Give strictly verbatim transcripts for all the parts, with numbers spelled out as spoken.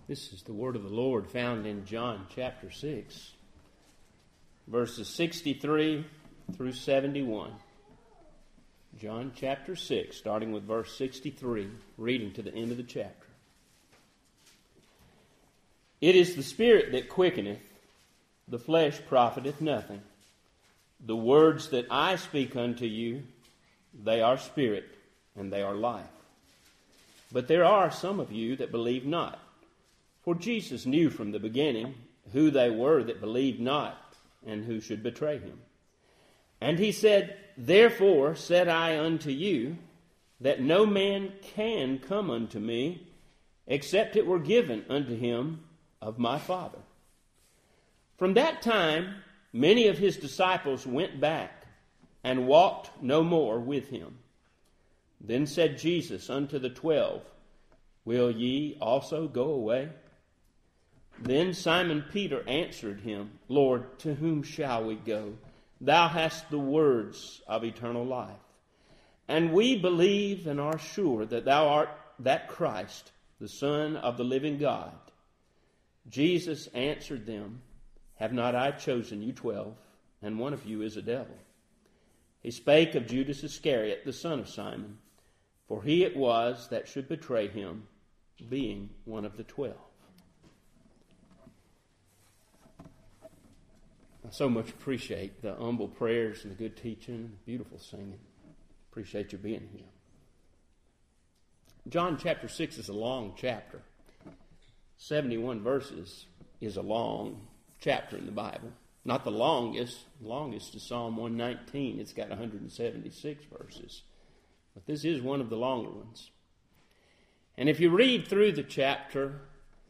This is the word of the Lord found in John chapter six, verses sixty-three through seventy-one. John chapter six, starting with verse sixty-three, reading to the end of the chapter. It is the Spirit that quickeneth, the flesh profiteth nothing. The words that I speak unto you, they are spirit, and they are life. But there are some of you that believe not. For Jesus knew from the beginning who they were that believed not, and who should betray him. And he said, Therefore said I unto you, that no man can come unto me, except it were given unto him of my Father. From that time many of his disciples went back, and walked no more with him. Then said Jesus unto the twelve, Will ye also go away? Then Simon Peter answered him, Lord, to whom shall we go? Thou hast the words of eternal life. And we believe and are sure that thou art that Christ, the Son of the living God. Jesus answered them, Have not I chosen you twelve, and one of you is a devil? He spake of Judas Iscariot, the son of Simon, for he it was that should betray him, being one of the twelve. I so much appreciate the humble prayers and the good teaching, beautiful singing. Appreciate you being here. John chapter six is a long chapter. seventy-one verses is a long chapter in the Bible. Not the longest. The longest is Psalm one nineteen. It's got one hundred seventy-six verses. But this is one of the longer ones. And if you read through the chapter,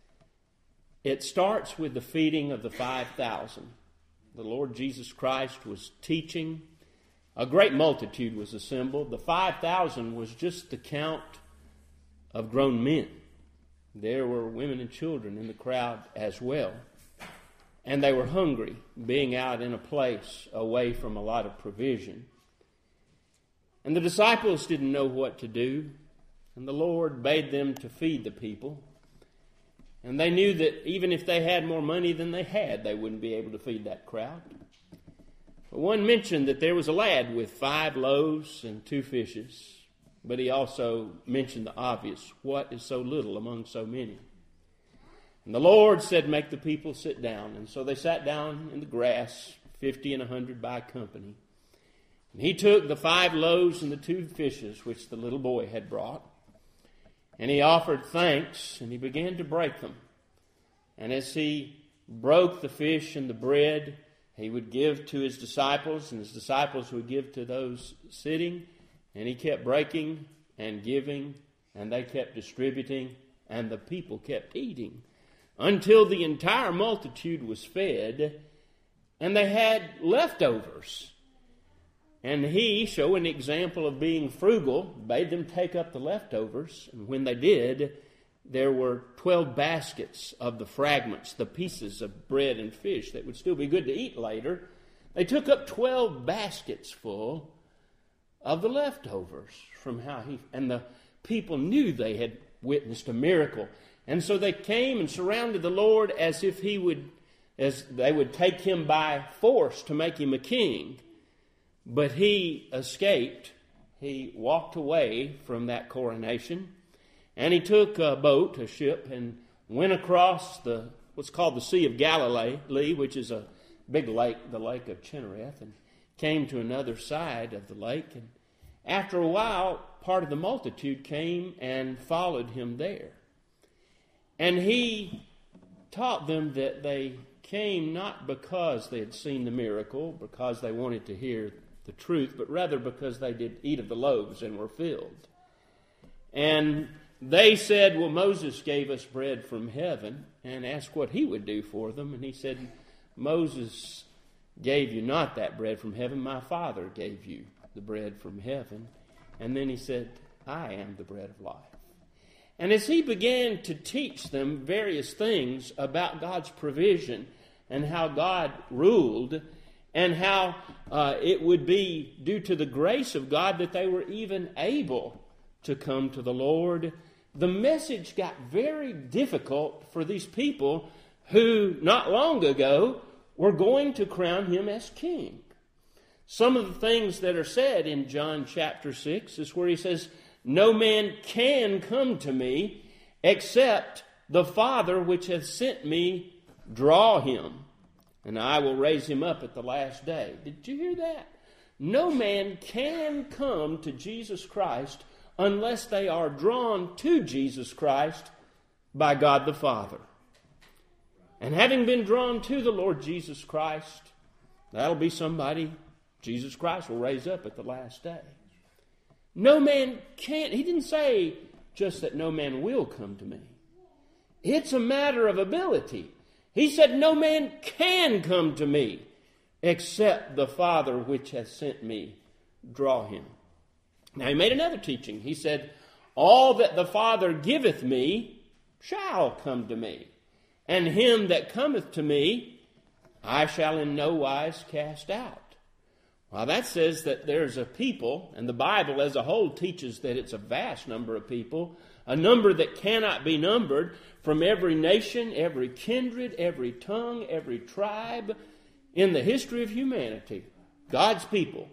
it starts with the feeding of the five thousand. The Lord Jesus Christ was teaching. A great multitude was assembled. The five thousand was just the count of grown men. There were women and children in the crowd as well. And they were hungry, being out in a place away from a lot of provision. And the disciples didn't know what to do. And the Lord bade them to feed the people. And they knew that even if they had more money than they had, they wouldn't be able to feed that crowd. But one mentioned that there was a lad with five loaves and two fishes. But he also mentioned the obvious, what is so little among so many? And the Lord said, make the people sit down. And so they sat down in the grass, fifty and a hundred by company. And he took the five loaves and the two fishes which the little boy had brought. And he offered thanks, and he began to break them. And as he broke the fish and the bread, he would give to his disciples, and his disciples would give to those sitting. And he kept breaking and giving, and they kept distributing, and the people kept eating, until the entire multitude was fed, and they had leftovers. And he, showing an example of being frugal, bade them take up the leftovers. And when they did, there were twelve baskets of the fragments, the pieces of bread and fish that would still be good to eat later. They took up twelve baskets full of the leftovers from how he... And the people knew they had witnessed a miracle. And so they came and surrounded the Lord as if he would, as they would take him by force to make him a king. But he escaped. He walked away from that coronation, and he took a boat, a ship, and went across the what's called the Sea of Galilee, which is a big lake, the Lake of Chinnereth, and came to another side of the lake. And after a while, part of the multitude came and followed him there. And he taught them that they came not because they had seen the miracle, because they wanted to hear the truth, but rather because they did eat of the loaves and were filled. And they said, well, Moses gave us bread from heaven, and asked what he would do for them. And he said, Moses gave you not that bread from heaven, my Father gave you the bread from heaven. And then he said, I am the bread of life. And as he began to teach them various things about God's provision and how God ruled, and how uh, it would be due to the grace of God that they were even able to come to the Lord, the message got very difficult for these people who, not long ago, were going to crown him as king. Some of the things that are said in John chapter six is where he says, "No man can come to me except the Father which hath sent me draw him, and I will raise him up at the last day." Did you hear that? No man can come to Jesus Christ unless they are drawn to Jesus Christ by God the Father. And having been drawn to the Lord Jesus Christ, that'll be somebody Jesus Christ will raise up at the last day. No man can, he didn't say just that no man will come to me. It's a matter of ability. He said no man can come to me except the Father which hath sent me draw him. Now he made another teaching. He said, "All that the Father giveth me shall come to me, and him that cometh to me I shall in no wise cast out." Well, that says that there's a people, and the Bible as a whole teaches that it's a vast number of people, a number that cannot be numbered, from every nation, every kindred, every tongue, every tribe in the history of humanity. God's people.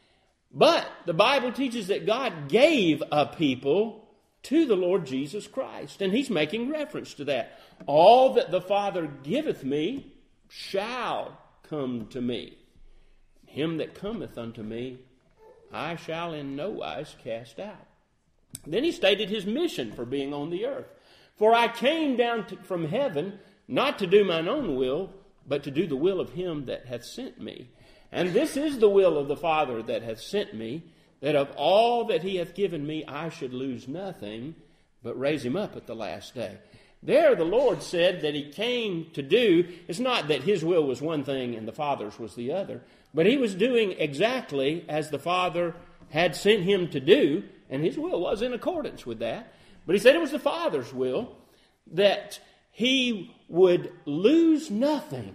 But the Bible teaches that God gave a people to the Lord Jesus Christ. And he's making reference to that. "All that the Father giveth me shall come to me. Him that cometh unto me, I shall in no wise cast out." Then he stated his mission for being on the earth. "For I came down to, from heaven, not to do mine own will, but to do the will of him that hath sent me. And this is the will of the Father that hath sent me, that of all that he hath given me I should lose nothing, but raise him up at the last day." There the Lord said that he came to do, it's not that his will was one thing and the Father's was the other, but he was doing exactly as the Father had sent him to do, and his will was in accordance with that. But he said it was the Father's will that he would lose nothing,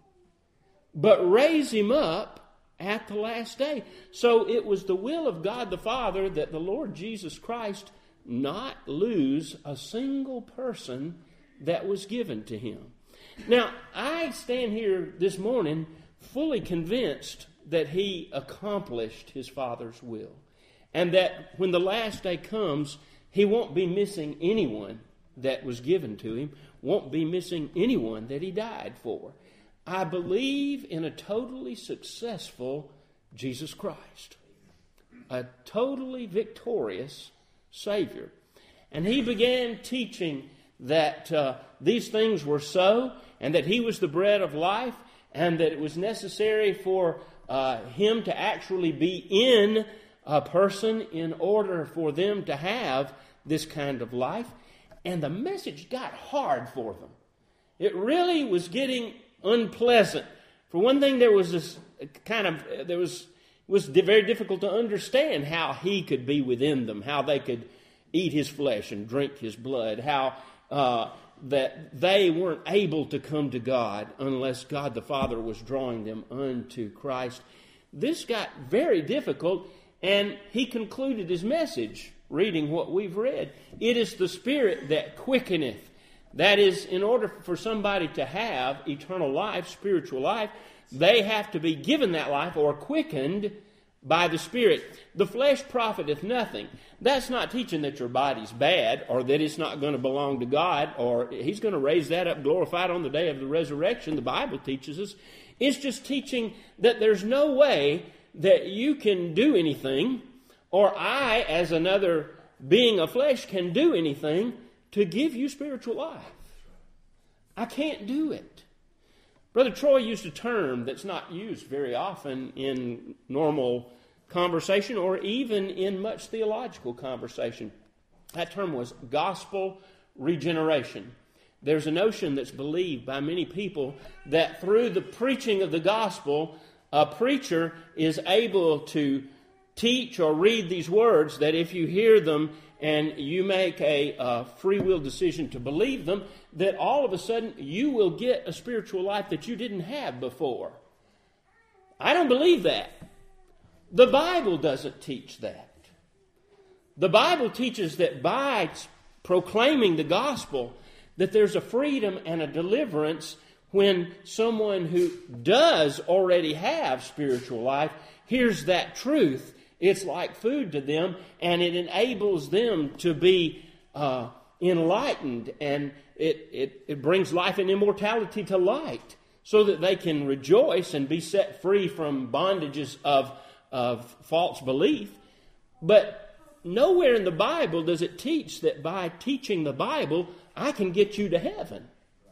but raise him up at the last day. So it was the will of God the Father that the Lord Jesus Christ not lose a single person that was given to him. Now, I stand here this morning fully convinced that he accomplished his Father's will, and that when the last day comes, he won't be missing anyone that was given to him, won't be missing anyone that he died for. I believe in a totally successful Jesus Christ, a totally victorious Savior. And he began teaching that uh, these things were so, and that he was the bread of life, and that it was necessary for uh, him to actually be in a person in order for them to have this kind of life. And the message got hard for them. It really was getting unpleasant. For one thing, there was this kind of, there was, it was very difficult to understand how he could be within them, how they could eat his flesh and drink his blood, how uh, that they weren't able to come to God unless God the Father was drawing them unto Christ. This got very difficult, and he concluded his message reading what we've read. "It is the Spirit that quickeneth." That is, in order for somebody to have eternal life, spiritual life, they have to be given that life or quickened by the Spirit. "The flesh profiteth nothing." That's not teaching that your body's bad, or that it's not going to belong to God, or he's going to raise that up glorified on the day of the resurrection. The Bible teaches us. It's just teaching that there's no way that you can do anything, or I, as another being of flesh, can do anything to give you spiritual life. I can't do it. Brother Troy used a term that's not used very often in normal conversation or even in much theological conversation. That term was gospel regeneration. There's a notion that's believed by many people that through the preaching of the gospel, a preacher is able to teach or read these words, that if you hear them and you make a uh, free will decision to believe them, that all of a sudden you will get a spiritual life that you didn't have before. I don't believe that. The Bible doesn't teach that. The Bible teaches that by proclaiming the gospel, that there's a freedom and a deliverance when someone who does already have spiritual life hears that truth. It's like food to them, and it enables them to be uh, enlightened, and it, it, it brings life and immortality to light, so that they can rejoice and be set free from bondages of, of false belief. But nowhere in the Bible does it teach that by teaching the Bible, I can get you to heaven.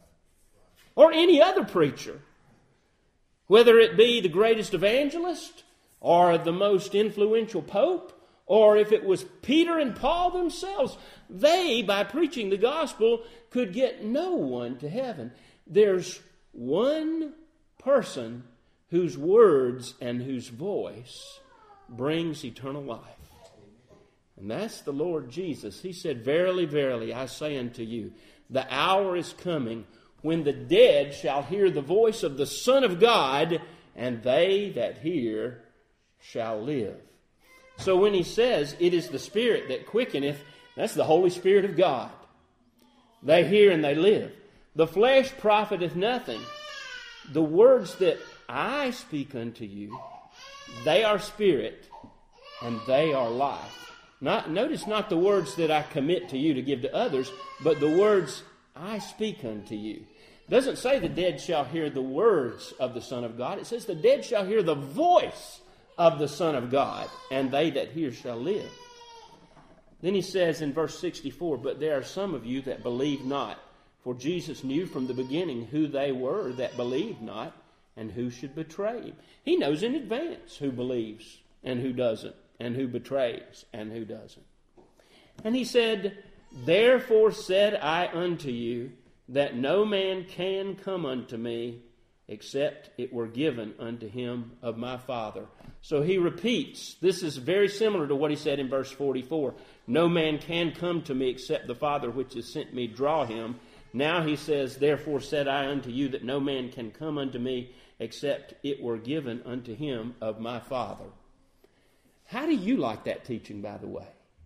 Or any other preacher. Whether it be the greatest evangelist, or the most influential pope, or if it was Peter and Paul themselves, they, by preaching the gospel, could get no one to heaven. There's one person whose words and whose voice brings eternal life. And that's the Lord Jesus. He said, "Verily, verily, I say unto you, the hour is coming when the dead shall hear the voice of the Son of God, and they that hear shall live." So when he says, "It is the Spirit that quickeneth," that's the Holy Spirit of God. They hear and they live. "The flesh profiteth nothing. The words that I speak unto you, they are spirit, and they are life." Not, notice not the words that I commit to you to give to others, but the words I speak unto you. It doesn't say the dead shall hear the words of the Son of God. It says the dead shall hear the voice of the Son of God, and they that hear shall live. Then he says in verse sixty-four, "But there are some of you that believe not. For Jesus knew from the beginning who they were that believed not, and who should betray him." He knows in advance who believes and who doesn't, and who betrays and who doesn't. And he said, "Therefore said I unto you, that no man can come unto me, except it were given unto him of my Father." So he repeats. This is very similar to what he said in verse forty-four. "No man can come to me, except the Father which has sent me draw him." Now he says, "Therefore said I unto you, that no man can come unto me, except it were given unto him of my Father." How do you like that teaching, by the way?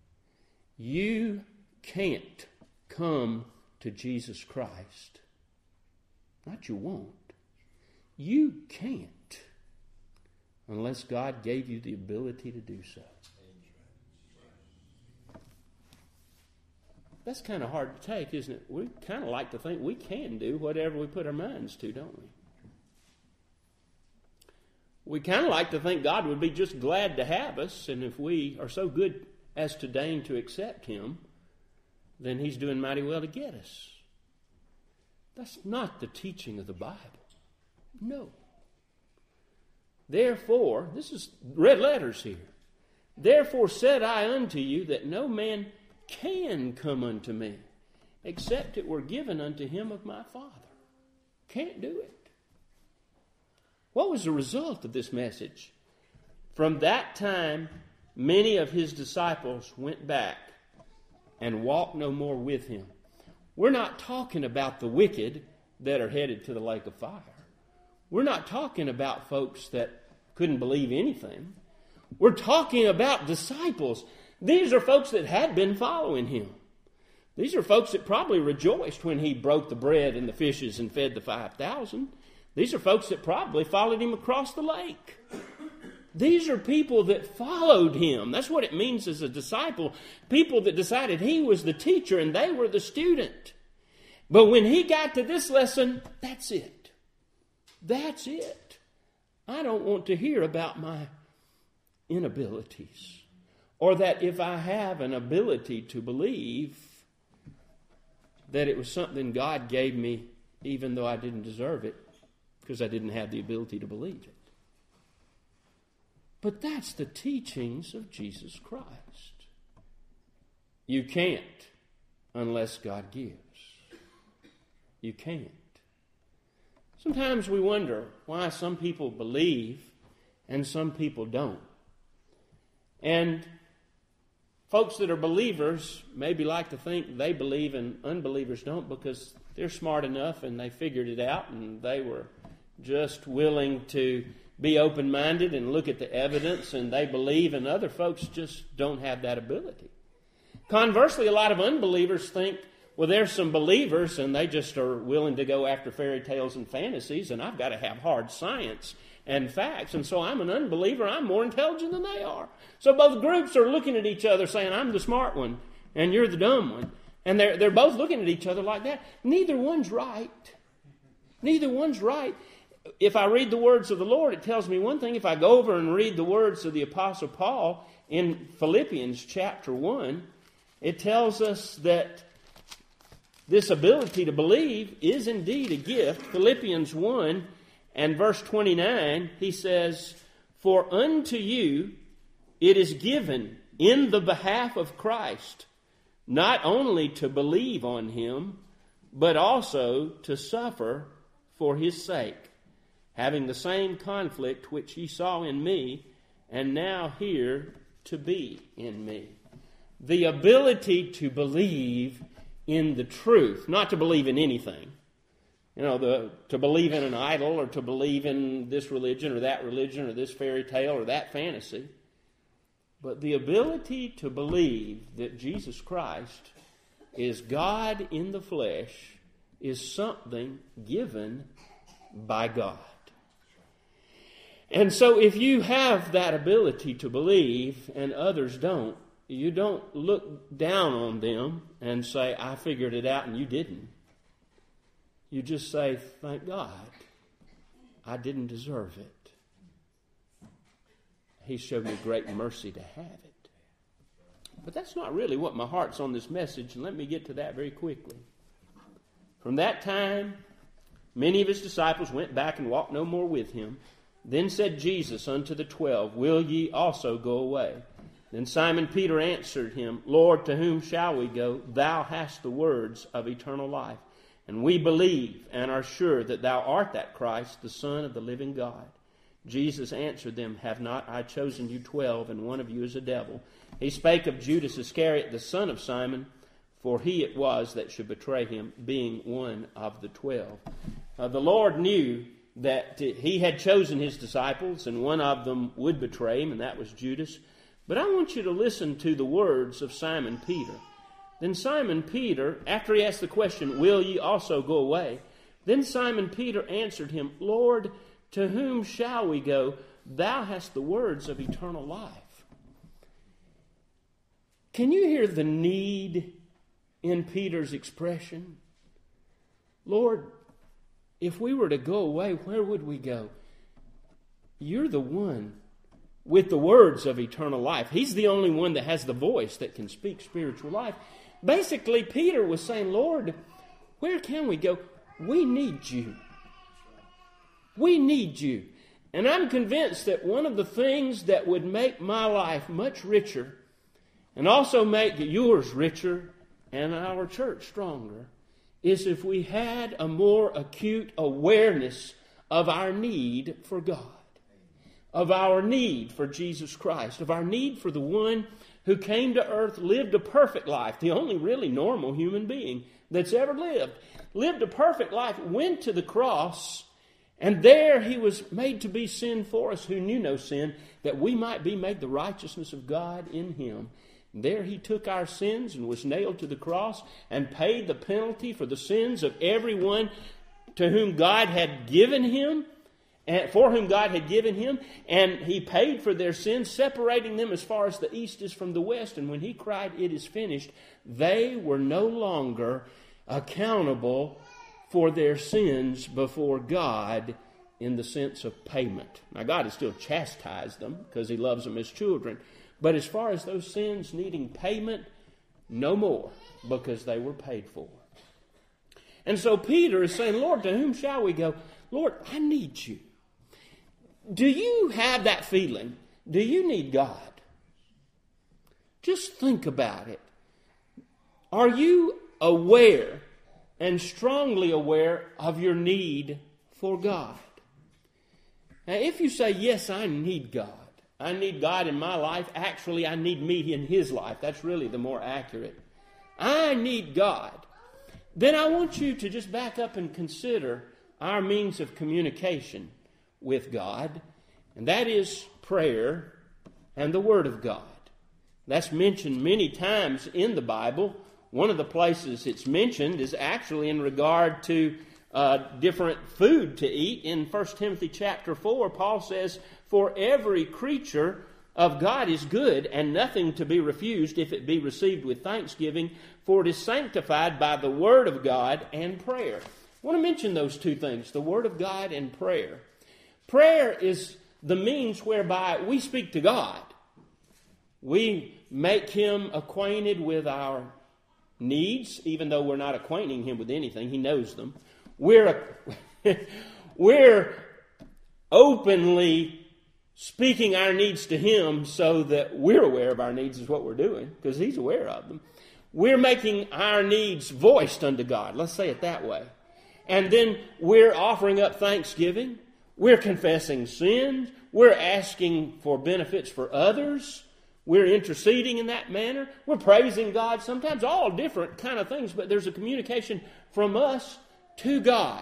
You can't come to Jesus Christ. Not you won't. You can't unless God gave you the ability to do so. That's kind of hard to take, isn't it? We kind of like to think we can do whatever we put our minds to, don't we? We kind of like to think God would be just glad to have us, and if we are so good as to deign to accept him, then he's doing mighty well to get us. That's not the teaching of the Bible. No. Therefore, this is red letters here. "Therefore said I unto you, that no man can come unto me, except it were given unto him of my Father." Can't do it. What was the result of this message? From that time, many of his disciples went back and walked no more with him. We're not talking about the wicked that are headed to the lake of fire. We're not talking about folks that couldn't believe anything. We're talking about disciples. These are folks that had been following him. These are folks that probably rejoiced when he broke the bread and the fishes and fed the five thousand. These are folks that probably followed him across the lake. These are people that followed him. That's what it means as a disciple. People that decided he was the teacher and they were the student. But when he got to this lesson, that's it. That's it. I don't want to hear about my inabilities. Or that if I have an ability to believe, that it was something God gave me even though I didn't deserve it, because I didn't have the ability to believe it. But that's the teachings of Jesus Christ. You can't unless God gives. You can't. Sometimes we wonder why some people believe and some people don't. And folks that are believers maybe like to think they believe and unbelievers don't, because they're smart enough and they figured it out and they were just willing to be open-minded and look at the evidence, and they believe, and other folks just don't have that ability. Conversely, a lot of unbelievers think, well, there's some believers and they just are willing to go after fairy tales and fantasies, and I've got to have hard science and facts, and so I'm an unbeliever. I'm more intelligent than they are. So both groups are looking at each other saying, I'm the smart one and you're the dumb one. And they're, they're both looking at each other like that. Neither one's right. Neither one's right. If I read the words of the Lord, it tells me one thing. If I go over and read the words of the Apostle Paul in Philippians chapter one, it tells us that this ability to believe is indeed a gift. Philippians one and verse twenty-nine, he says, for unto you it is given in the behalf of Christ, not only to believe on him, but also to suffer for his sake, having the same conflict which ye saw in me, and now here to be in me. The ability to believe in the truth, not to believe in anything. You know, the, to believe in an idol or to believe in this religion or that religion or this fairy tale or that fantasy. But the ability to believe that Jesus Christ is God in the flesh is something given by God. And so if you have that ability to believe and others don't, you don't look down on them and say, I figured it out and you didn't. You just say, thank God, I didn't deserve it. He showed me great mercy to have it. But that's not really what my heart's on this message, and let me get to that very quickly. From that time, many of his disciples went back and walked no more with him. Then said Jesus unto the twelve, will ye also go away? Then Simon Peter answered him, Lord, to whom shall we go? Thou hast the words of eternal life. And we believe and are sure that thou art that Christ, the Son of the living God. Jesus answered them, have not I chosen you twelve, and one of you is a devil? He spake of Judas Iscariot, the son of Simon, for he it was that should betray him, being one of the twelve. Uh, the Lord knew that he had chosen his disciples, and one of them would betray him, and that was Judas. But I want you to listen to the words of Simon Peter. Then Simon Peter, after he asked the question, will ye also go away? Then Simon Peter answered him, Lord, to whom shall we go? Thou hast the words of eternal life. Can you hear the need in Peter's expression? Lord, if we were to go away, where would we go? You're the one with the words of eternal life. He's the only one that has the voice that can speak spiritual life. Basically, Peter was saying, Lord, where can we go? We need you. We need you. And I'm convinced that one of the things that would make my life much richer and also make yours richer and our church stronger is if we had a more acute awareness of our need for God, of our need for Jesus Christ, of our need for the one who came to earth, lived a perfect life, the only really normal human being that's ever lived, lived a perfect life, went to the cross, and there he was made to be sin for us who knew no sin, that we might be made the righteousness of God in him. There he took our sins and was nailed to the cross and paid the penalty for the sins of everyone to whom God had given him, and for whom God had given him, and he paid for their sins, separating them as far as the east is from the west. And when he cried, it is finished, they were no longer accountable for their sins before God in the sense of payment. Now, God has still chastised them because he loves them as children. But as far as those sins needing payment, no more, because they were paid for. And so Peter is saying, Lord, to whom shall we go? Lord, I need you. Do you have that feeling? Do you need God? Just think about it. Are you aware and strongly aware of your need for God? Now, if you say, yes, I need God, I need God in my life, actually, I need me in his life. That's really the more accurate. I need God. Then I want you to just back up and consider our means of communication with God, and that is prayer and the Word of God. That's mentioned many times in the Bible. One of the places it's mentioned is actually in regard to uh, different food to eat. In First Timothy chapter four, Paul says, "For every creature of God is good, and nothing to be refused if it be received with thanksgiving, for it is sanctified by the word of God and prayer." I want to mention those two things, the word of God and prayer. Prayer is the means whereby we speak to God. We make Him acquainted with our needs, even though we're not acquainting Him with anything. He knows them. We're, we're openly speaking our needs to Him so that we're aware of our needs is what we're doing, because He's aware of them. We're making our needs voiced unto God. Let's say it that way. And then we're offering up thanksgiving. We're confessing sins. We're asking for benefits for others. We're interceding in that manner. We're praising God sometimes. All different kind of things, but there's a communication from us to God.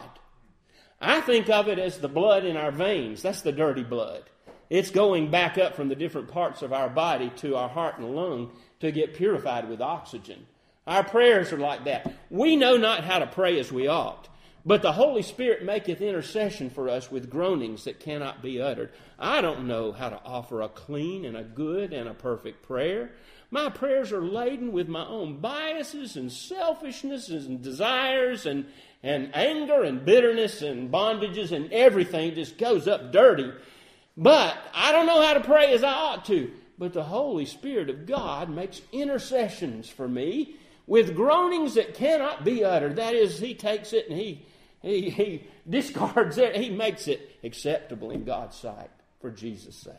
I think of it as the blood in our veins. That's the dirty blood. It's going back up from the different parts of our body to our heart and lung to get purified with oxygen. Our prayers are like that. We know not how to pray as we ought, but the Holy Spirit maketh intercession for us with groanings that cannot be uttered. I don't know how to offer a clean and a good and a perfect prayer. My prayers are laden with my own biases and selfishness and desires and, and anger and bitterness and bondages, and everything just goes up dirty. But I don't know how to pray as I ought to. But the Holy Spirit of God makes intercessions for me with groanings that cannot be uttered. That is, He takes it and He He, he discards it. He makes it acceptable in God's sight for Jesus' sake.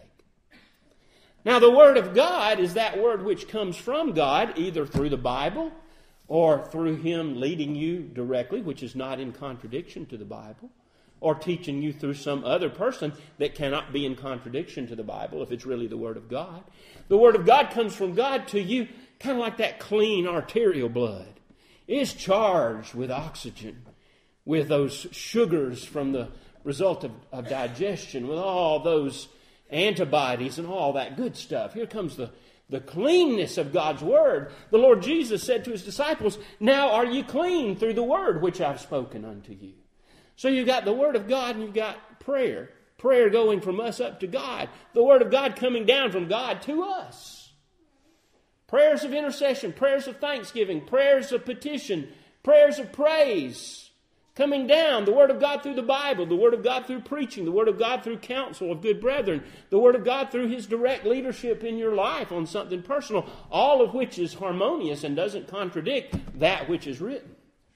Now, the Word of God is that Word which comes from God, either through the Bible or through Him leading you directly, which is not in contradiction to the Bible, or teaching you through some other person that cannot be in contradiction to the Bible if it's really the Word of God. The Word of God comes from God to you kind of like that clean arterial blood. It's charged with oxygen, with those sugars from the result of, of digestion, with all those antibodies and all that good stuff. Here comes the, the cleanness of God's Word. The Lord Jesus said to His disciples, "Now are ye clean through the Word which I've spoken unto you." So you've got the Word of God and you've got prayer. Prayer going from us up to God. The Word of God coming down from God to us. Prayers of intercession, prayers of thanksgiving, prayers of petition, prayers of praise. Coming down, the Word of God through the Bible, the Word of God through preaching, the Word of God through counsel of good brethren, the Word of God through His direct leadership in your life on something personal, all of which is harmonious and doesn't contradict that which is written.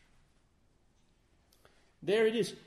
There it is.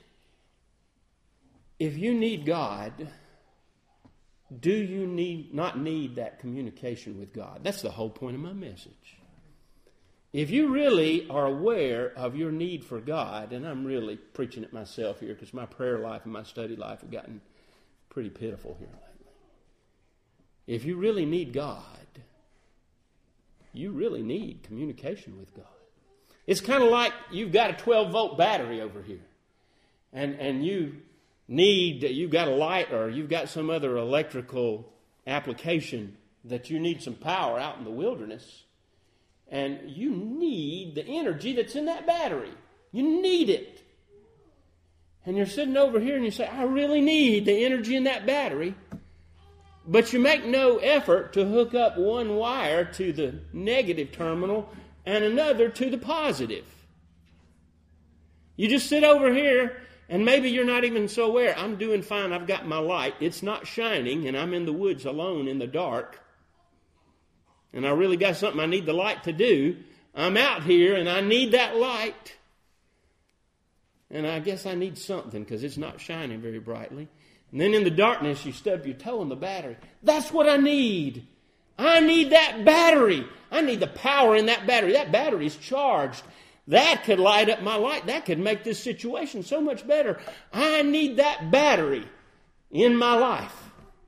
If you need God, do you need not need that communication with God? That's the whole point of my message. If you really are aware of your need for God, and I'm really preaching it myself here because my prayer life and my study life have gotten pretty pitiful here lately. If you really need God, you really need communication with God. It's kind of like you've got a twelve volt battery over here, and, and you need, you've got a light or you've got some other electrical application that you need some power out in the wilderness. And you need the energy that's in that battery. You need it. And you're sitting over here and you say, "I really need the energy in that battery." But you make no effort to hook up one wire to the negative terminal and another to the positive. You just sit over here and maybe you're not even so aware. I'm doing fine. I've got my light. It's not shining and I'm in the woods alone in the dark. And I really got something I need the light to do. I'm out here and I need that light. And I guess I need something because it's not shining very brightly. And then in the darkness, you stub your toe on the battery. That's what I need. I need that battery. I need the power in that battery. That battery is charged. That could light up my light. That could make this situation so much better. I need that battery in my life.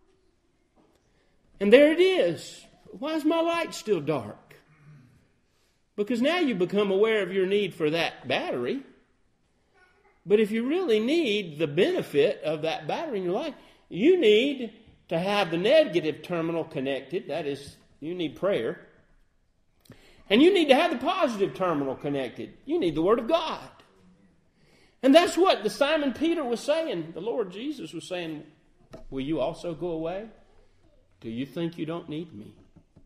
And there it is. Why is my light still dark? Because now you become aware of your need for that battery. But if you really need the benefit of that battery in your life, you need to have the negative terminal connected. That is, You need prayer. And you need to have the positive terminal connected. You need the Word of God. And that's what the Simon Peter was saying. The Lord Jesus was saying, will you also go away? Do you think you don't need me?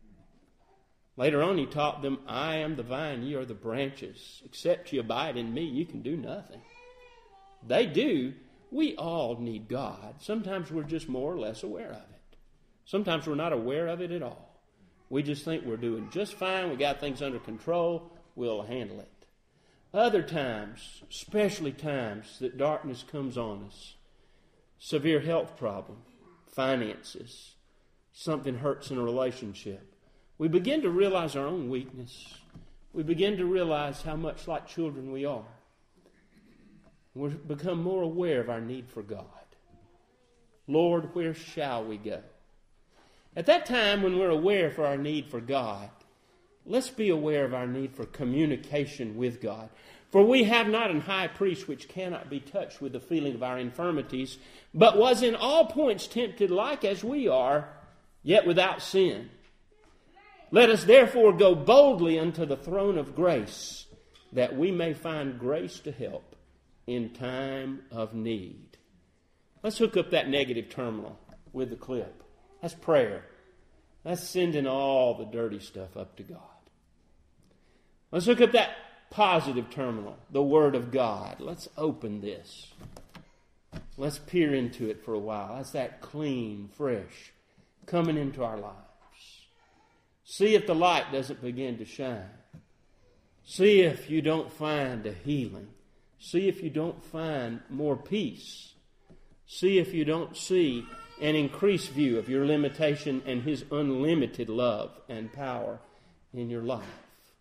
Later on he taught them, I am the vine, ye are the branches. Except you abide in me, you can do nothing. They do. We all need God. Sometimes we're just more or less aware of it. Sometimes we're not aware of it at all. We just think we're doing just fine. We got things under control. We'll handle it. Other times, especially times that darkness comes on us, severe health problem, finances, something hurts in a relationship, we begin to realize our own weakness. We begin to realize how much like children we are. We become more aware of our need for God. Lord, where shall we go? At that time when we're aware for our need for God, let's be aware of our need for communication with God. For we have not an high priest which cannot be touched with the feeling of our infirmities, but was in all points tempted like as we are, yet without sin. Let us therefore go boldly unto the throne of grace, that we may find grace to help in time of need. Let's hook up that negative terminal with the clip. That's prayer. That's sending all the dirty stuff up to God. Let's hook up that positive terminal, the Word of God. Let's open this. Let's peer into it for a while. That's that clean, fresh, coming into our lives. See if the light doesn't begin to shine. See if you don't find a healing. See if you don't find more peace. See if you don't see an increased view of your limitation and His unlimited love and power in your life.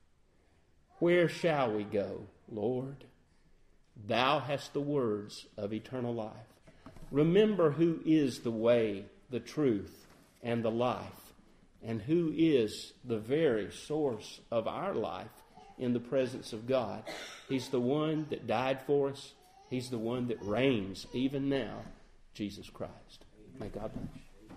Where shall we go, Lord? Thou hast the words of eternal life. Remember who is the way, the truth, and the life, and who is the very source of our life in the presence of God. He's the one that died for us. He's the one that reigns even now, Jesus Christ. May God bless you.